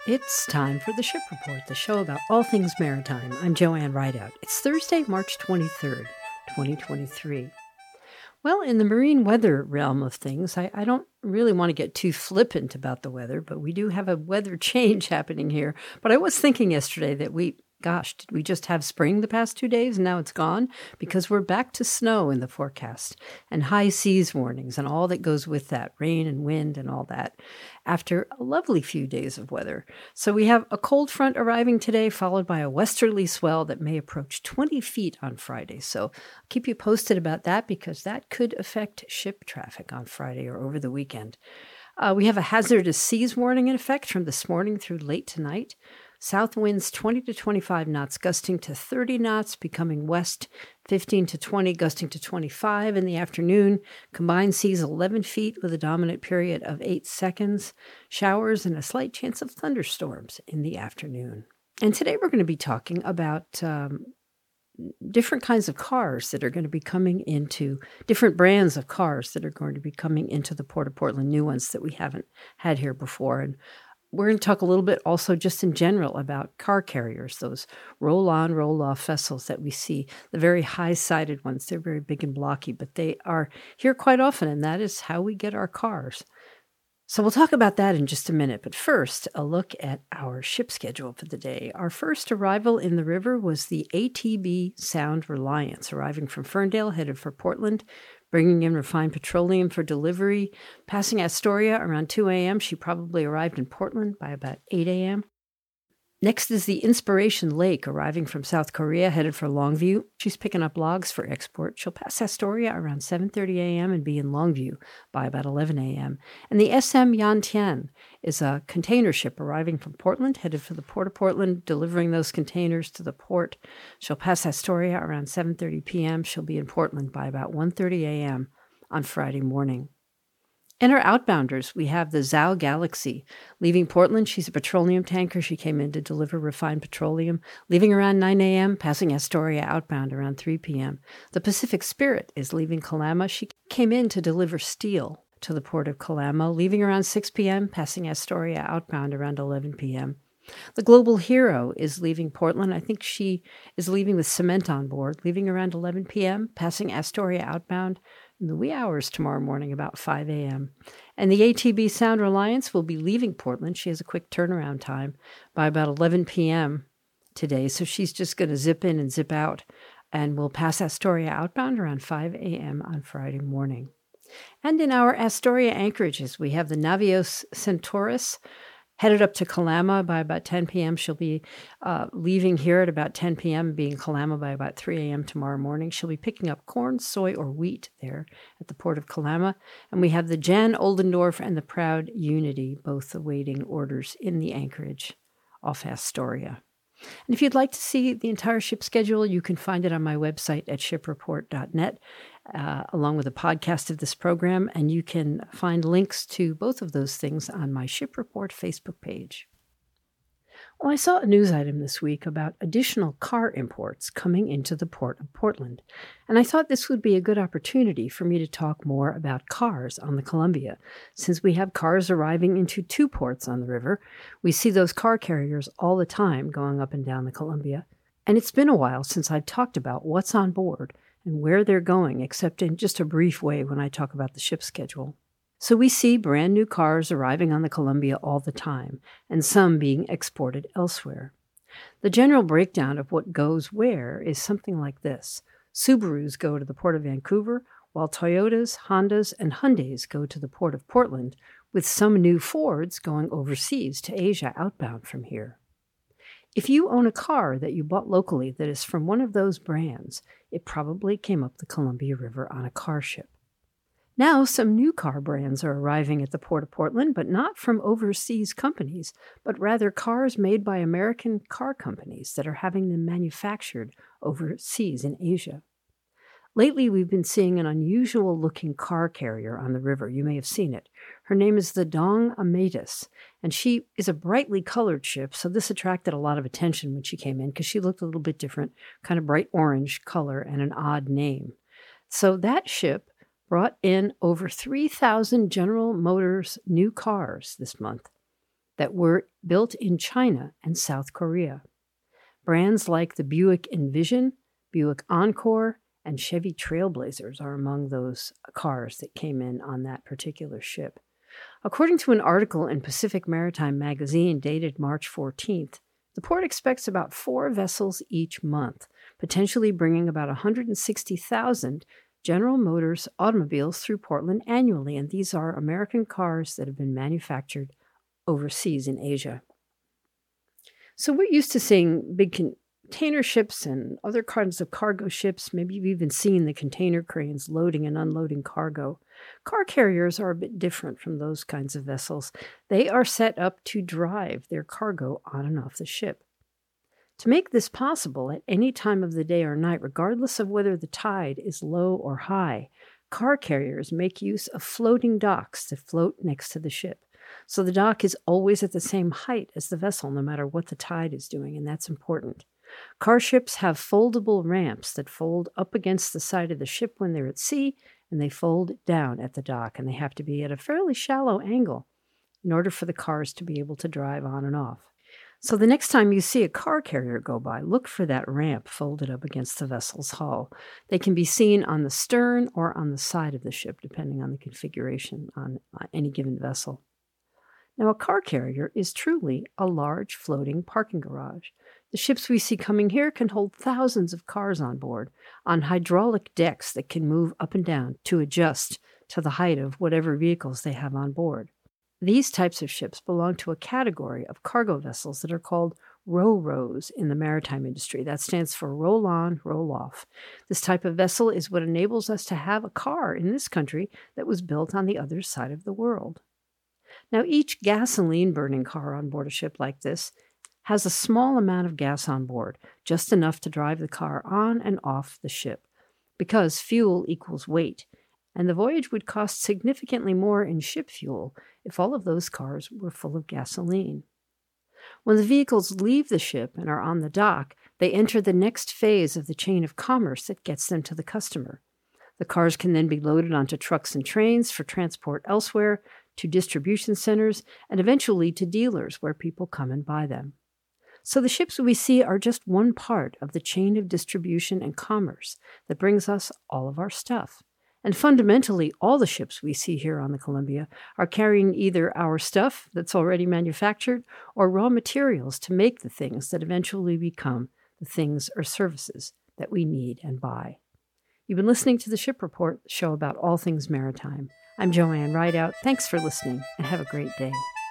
It's time for the Ship Report, the show about all things maritime. I'm Joanne Rideout. It's Thursday, March 23rd, 2023. Well, in the marine weather realm of things, I don't really want to get too flippant about the weather, but we do have a weather change happening here. But I was thinking yesterday that did we just have spring the past 2 days and now it's gone? Because we're back to snow in the forecast and high seas warnings and all that goes with that, rain and wind and all that, after a lovely few days of weather. So we have a cold front arriving today, followed by a westerly swell that may approach 20 feet on Friday. So I'll keep you posted about that because that could affect ship traffic on Friday or over the weekend. We have a hazardous seas warning in effect from this morning through late tonight. South winds 20 to 25 knots, gusting to 30 knots, becoming west 15 to 20, gusting to 25 in the afternoon. Combined seas 11 feet with a dominant period of 8 seconds. Showers and a slight chance of thunderstorms in the afternoon. And today we're going to be talking about different kinds of cars that are going to be coming into, different brands of cars that are going to be coming into the Port of Portland, new ones that we haven't had here before. And we're going to talk a little bit also just in general about car carriers, those roll-on, roll-off vessels that we see, the very high-sided ones. They're very big and blocky, but they are here quite often, and that is how we get our cars. So we'll talk about that in just a minute, but first, a look at our ship schedule for the day. Our first arrival in the river was the ATB Sound Reliance, arriving from Ferndale, headed for Portland, bringing in refined petroleum for delivery. Passing Astoria around 2 a.m., she probably arrived in Portland by about 8 a.m. Next is the Inspiration Lake, arriving from South Korea, headed for Longview. She's picking up logs for export. She'll pass Astoria around 7:30 a.m. and be in Longview by about 11 a.m. And the SM Yantian is a container ship arriving from Portland, headed for the Port of Portland, delivering those containers to the port. She'll pass Astoria around 7:30 p.m. She'll be in Portland by about 1:30 a.m. on Friday morning. In our outbounders, we have the Zhao Galaxy. Leaving Portland, she's a petroleum tanker. She came in to deliver refined petroleum, leaving around 9 a.m., passing Astoria outbound around 3 p.m. The Pacific Spirit is leaving Kalama. She came in to deliver steel to the port of Kalama, leaving around 6 p.m., passing Astoria outbound around 11 p.m. The Global Hero is leaving Portland. I think she is leaving with cement on board, leaving around 11 p.m., passing Astoria outbound in the wee hours tomorrow morning, about 5 a.m. And the ATB Sound Reliance will be leaving Portland. She has a quick turnaround time by about 11 p.m. today, so she's just going to zip in and zip out, and will pass Astoria outbound around 5 a.m. on Friday morning. And in our Astoria anchorages, we have the Navios Centaurus, headed up to Kalama by about 10 p.m. She'll be leaving here at about 10 p.m., being Kalama by about 3 a.m. tomorrow morning. She'll be picking up corn, soy, or wheat there at the port of Kalama. And we have the Jan Oldendorf and the Proud Unity, both awaiting orders in the anchorage off Astoria. And if you'd like to see the entire ship schedule, you can find it on my website at shipreport.net, along with a podcast of this program, and you can find links to both of those things on my Ship Report Facebook page. Well, I saw a news item this week about additional car imports coming into the Port of Portland, and I thought this would be a good opportunity for me to talk more about cars on the Columbia. Since we have cars arriving into 2 ports on the river, we see those car carriers all the time going up and down the Columbia, and it's been a while since I've talked about what's on board and where they're going, except in just a brief way when I talk about the ship schedule. So we see brand new cars arriving on the Columbia all the time, and some being exported elsewhere. The general breakdown of what goes where is something like this. Subarus go to the Port of Vancouver, while Toyotas, Hondas, and Hyundais go to the Port of Portland, with some new Fords going overseas to Asia outbound from here. If you own a car that you bought locally that is from one of those brands, it probably came up the Columbia River on a car ship. Now, some new car brands are arriving at the Port of Portland, but not from overseas companies, but rather cars made by American car companies that are having them manufactured overseas in Asia. Lately, we've been seeing an unusual-looking car carrier on the river. You may have seen it. Her name is the Dong Amatus, and she is a brightly colored ship, so this attracted a lot of attention when she came in because she looked a little bit different, kind of bright orange color and an odd name. So that ship brought in over 3,000 General Motors new cars this month. that were built in China and South Korea. Brands like the Buick Envision, Buick Encore, and Chevy Trailblazers are among those cars that came in on that particular ship. According to an article in Pacific Maritime Magazine dated March 14th, the port expects about 4 vessels each month, potentially bringing about 160,000 General Motors automobiles through Portland annually, and these are American cars that have been manufactured overseas in Asia. So we're used to seeing big container ships and other kinds of cargo ships. Maybe you've even seen the container cranes loading and unloading cargo. Car carriers are a bit different from those kinds of vessels. They are set up to drive their cargo on and off the ship. To make this possible at any time of the day or night, regardless of whether the tide is low or high, car carriers make use of floating docks that float next to the ship. So the dock is always at the same height as the vessel, no matter what the tide is doing, and that's important. Car ships have foldable ramps that fold up against the side of the ship when they're at sea, and they fold down at the dock, and they have to be at a fairly shallow angle in order for the cars to be able to drive on and off. So the next time you see a car carrier go by, look for that ramp folded up against the vessel's hull. They can be seen on the stern or on the side of the ship, depending on the configuration on any given vessel. Now, a car carrier is truly a large floating parking garage. The ships we see coming here can hold thousands of cars on board, on hydraulic decks that can move up and down to adjust to the height of whatever vehicles they have on board. These types of ships belong to a category of cargo vessels that are called ro-ros in the maritime industry. That stands for roll on, roll off. This type of vessel is what enables us to have a car in this country that was built on the other side of the world. Now, each gasoline-burning car on board a ship like this has a small amount of gas on board, just enough to drive the car on and off the ship, because fuel equals weight, and the voyage would cost significantly more in ship fuel if all of those cars were full of gasoline. When the vehicles leave the ship and are on the dock, they enter the next phase of the chain of commerce that gets them to the customer. The cars can then be loaded onto trucks and trains for transport elsewhere, to distribution centers, and eventually to dealers where people come and buy them. So the ships we see are just one part of the chain of distribution and commerce that brings us all of our stuff. And fundamentally, all the ships we see here on the Columbia are carrying either our stuff that's already manufactured or raw materials to make the things that eventually become the things or services that we need and buy. You've been listening to The Ship Report, the show about all things maritime. I'm Joanne Rideout. Thanks for listening, and have a great day.